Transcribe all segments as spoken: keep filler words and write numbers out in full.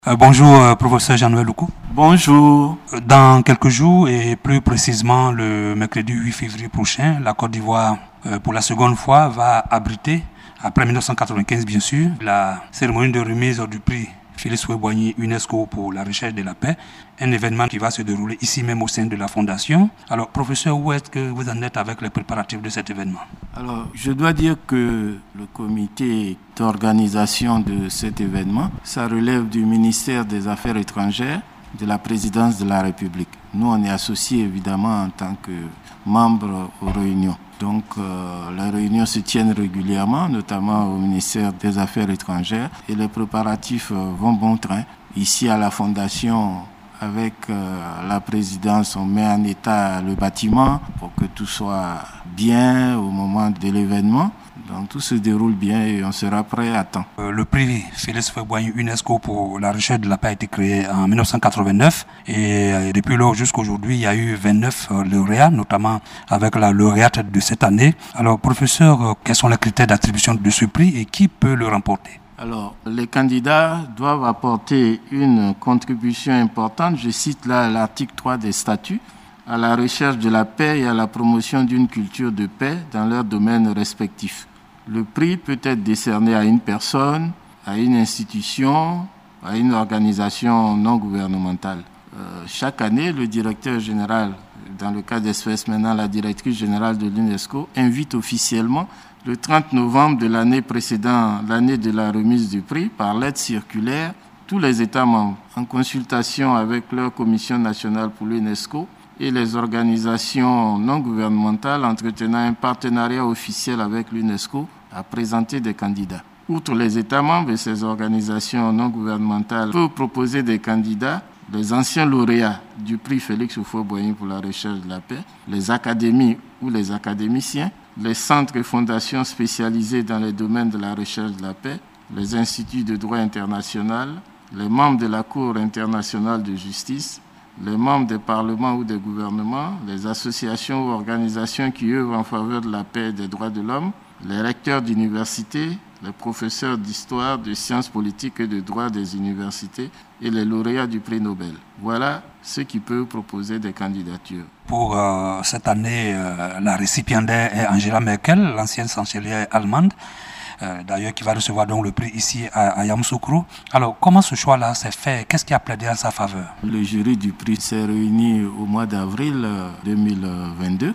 Euh, bonjour, euh, professeur Jean-Noël Loukou. Bonjour. Dans quelques jours, et plus précisément le mercredi huit février prochain, la Côte d'Ivoire, euh, pour la seconde fois, va abriter, après mille neuf cent quatre-vingt-quinze bien sûr, la cérémonie de remise du prix Félix Houphouët-Boigny UNESCO pour la recherche de la paix, un événement qui va se dérouler ici même au sein de la Fondation. Alors, professeur, où est-ce que vous en êtes avec les préparatifs de cet événement? Alors, je dois dire que le comité d'organisation de cet événement, ça relève du ministère des Affaires étrangères, de la présidence de la République. Nous, on est associés évidemment en tant que membres aux réunions. Donc, euh, les réunions se tiennent régulièrement, notamment au ministère des Affaires étrangères, et les préparatifs euh, vont bon train. Ici, à la Fondation, avec euh, la présidence, on met en état le bâtiment pour que tout soit bien au moment de l'événement. Donc, tout se déroule bien et on sera prêt à temps. Euh, le prix Félix Houphouët-Boigny UNESCO pour la recherche de la paix a été créé en mille neuf cent quatre-vingt-neuf et euh, depuis lors jusqu'à aujourd'hui, il y a eu vingt-neuf euh, lauréats, notamment avec la lauréate de cette année. Alors, professeur, euh, quels sont les critères d'attribution de ce prix et qui peut le remporter? Alors, les candidats doivent apporter une contribution importante, je cite là l'article trois des statuts, à la recherche de la paix et à la promotion d'une culture de paix dans leurs domaines respectifs. Le prix peut être décerné à une personne, à une institution, à une organisation non gouvernementale. Euh, chaque année, le directeur général, dans le cas d'espèce maintenant la directrice générale de l'UNESCO, invite officiellement le trente novembre de l'année précédant l'année de la remise du prix par lettre circulaire tous les États membres en consultation avec leur commission nationale pour l'UNESCO et les organisations non gouvernementales entretenant un partenariat officiel avec l'UNESCO à présenter des candidats. Outre les États membres et ces organisations non gouvernementales peuvent proposer des candidats, les anciens lauréats du prix Félix Houphouët-Boigny pour la recherche de la paix, les académies ou les académiciens, les centres et fondations spécialisés dans les domaines de la recherche de la paix, les instituts de droit international, les membres de la Cour internationale de justice, les membres des parlements ou des gouvernements, les associations ou organisations qui œuvrent en faveur de la paix et des droits de l'homme, les recteurs d'universités, les professeurs d'histoire, de sciences politiques et de droit des universités et les lauréats du prix Nobel. Voilà ceux qui peuvent proposer des candidatures. Pour euh, cette année, euh, la récipiendaire est Angela Merkel, l'ancienne chancelière allemande, euh, d'ailleurs qui va recevoir donc le prix ici à, à Yamoussoukro. Alors, comment ce choix-là s'est fait? Qu'est-ce qui a plaidé en sa faveur? Le jury du prix s'est réuni au mois d'avril deux mille vingt-deux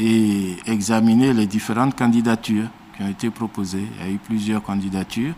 et examiné les différentes candidatures qui ont été proposées. Il y a eu plusieurs candidatures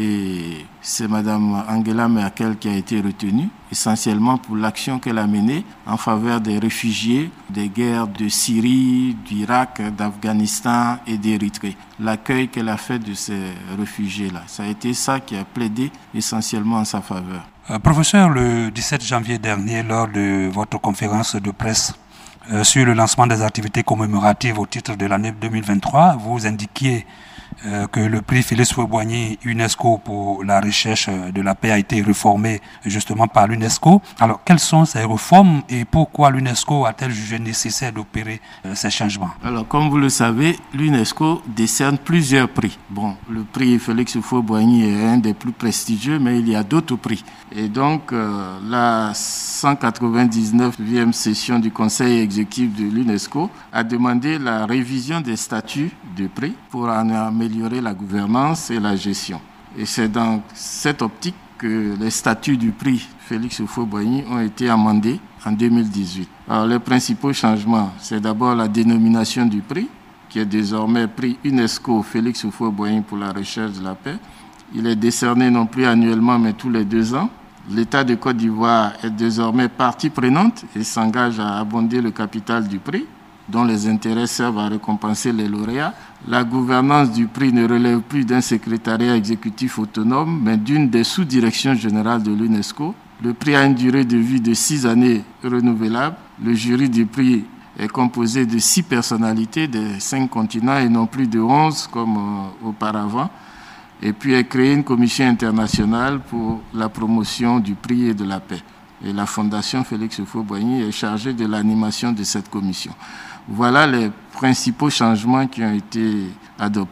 et c'est Mme Angela Merkel qui a été retenue, essentiellement pour l'action qu'elle a menée en faveur des réfugiés des guerres de Syrie, d'Irak, d'Afghanistan et d'Érythrée. L'accueil qu'elle a fait de ces réfugiés-là, ça a été ça qui a plaidé essentiellement en sa faveur. Euh, professeur, le dix-sept janvier dernier, lors de votre conférence de presse, Euh, sur le lancement des activités commémoratives au titre de l'année deux mille vingt-trois, vous indiquiez euh, que le prix Félix Houphouët-Boigny UNESCO pour la recherche de la paix a été réformé justement par l'UNESCO. Alors, quelles sont ces réformes et pourquoi l'UNESCO a-t-elle jugé nécessaire d'opérer euh, ces changements? Alors, comme vous le savez, l'UNESCO décerne plusieurs prix. Bon, le prix Félix Houphouët-Boigny est un des plus prestigieux, mais il y a d'autres prix. Et donc, euh, la cent quatre-vingt-dix-neuvième session du Conseil exécutif de l'UNESCO a demandé la révision des statuts du prix pour en améliorer la gouvernance et la gestion. Et c'est dans cette optique que les statuts du prix Félix Houphouët-Boigny ont été amendés en deux mille dix-huit. Alors, les principaux changements, c'est d'abord la dénomination du prix, qui est désormais prix UNESCO Félix Houphouët-Boigny pour la recherche de la paix. Il est décerné non plus annuellement, mais tous les deux ans. L'État de Côte d'Ivoire est désormais partie prenante et s'engage à abonder le capital du prix, dont les intérêts servent à récompenser les lauréats. La gouvernance du prix ne relève plus d'un secrétariat exécutif autonome, mais d'une des sous-directions générales de l'UNESCO. Le prix a une durée de vie de six années renouvelable. Le jury du prix est composé de six personnalités des cinq continents et non plus de onze comme euh, auparavant. Et puis est créée une commission internationale pour la promotion du prix et de la paix. Et la Fondation Félix Houphouët-Boigny est chargée de l'animation de cette commission. Voilà les principaux changements qui ont été adoptés.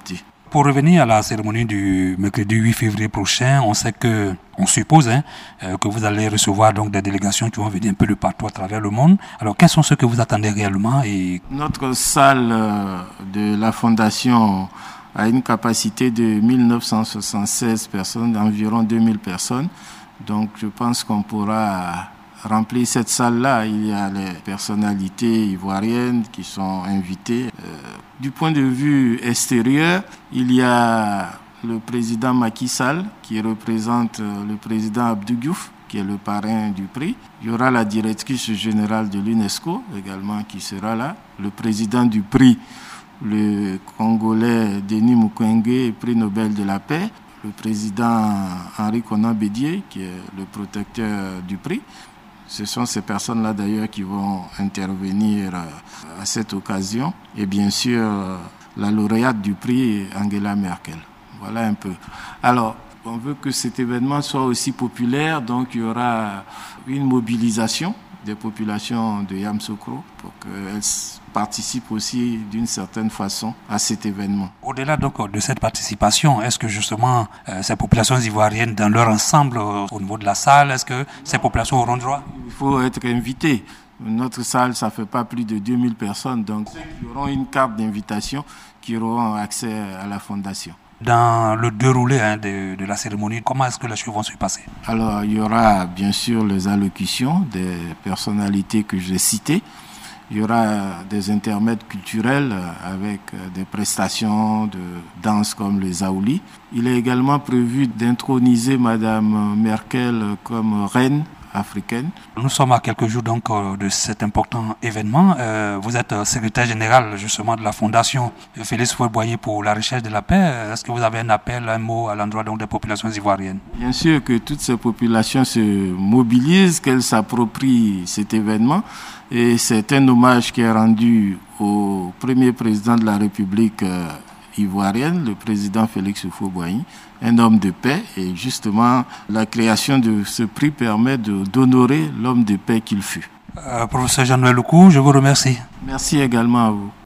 Pour revenir à la cérémonie du mercredi huit février prochain, on sait que, on suppose hein, que vous allez recevoir donc des délégations qui vont venir un peu de partout à travers le monde. Alors, quels sont ceux que vous attendez réellement et... Notre salle de la Fondation a une capacité de mille neuf cent soixante-seize personnes, d'environ deux mille personnes. Donc, je pense qu'on pourra remplir cette salle-là. Il y a les personnalités ivoiriennes qui sont invitées. Euh, du point de vue extérieur, il y a le président Macky Sall qui représente le président Abdou Diouf, qui est le parrain du prix. Il y aura la directrice générale de l'UNESCO également qui sera là. Le président du prix, le Congolais Denis Mukwege, prix Nobel de la paix. Le président Henri Konan Bédié, qui est le protecteur du prix. Ce sont ces personnes-là d'ailleurs qui vont intervenir à cette occasion. Et bien sûr, la lauréate du prix, Angela Merkel. Voilà un peu. Alors, on veut que cet événement soit aussi populaire, donc il y aura une mobilisation des populations de Yamoussoukro pour qu'elles participent aussi d'une certaine façon à cet événement. Au-delà donc de cette participation, est-ce que justement euh, ces populations ivoiriennes dans leur ensemble euh, au niveau de la salle, est-ce que ces populations auront droit? Il faut être invité. Notre salle, ça ne fait pas plus de deux mille personnes, donc ceux qui auront une carte d'invitation qui auront accès à la fondation. Dans le déroulé hein, de, de la cérémonie, comment est-ce que les choses vont se passer? Alors, il y aura bien sûr les allocutions des personnalités que j'ai citées. Il y aura des intermèdes culturels avec des prestations de danse comme les Zaouli. Il est également prévu d'introniser Madame Merkel comme reine africaine. Nous sommes à quelques jours donc de cet important événement. Euh, vous êtes secrétaire général justement de la Fondation Félix Houphouët-Boigny pour la recherche de la paix. Est-ce que vous avez un appel, un mot à l'endroit donc des populations ivoiriennes? Bien sûr que toutes ces populations se mobilisent, qu'elles s'approprient cet événement. Et c'est un hommage qui est rendu au premier président de la République euh, ivoirienne, le président Félix Houphouët-Boigny, un homme de paix. Et justement, la création de ce prix permet de, d'honorer l'homme de paix qu'il fut. Euh, professeur Jean-Noël Loukou, je vous remercie. Merci également à vous.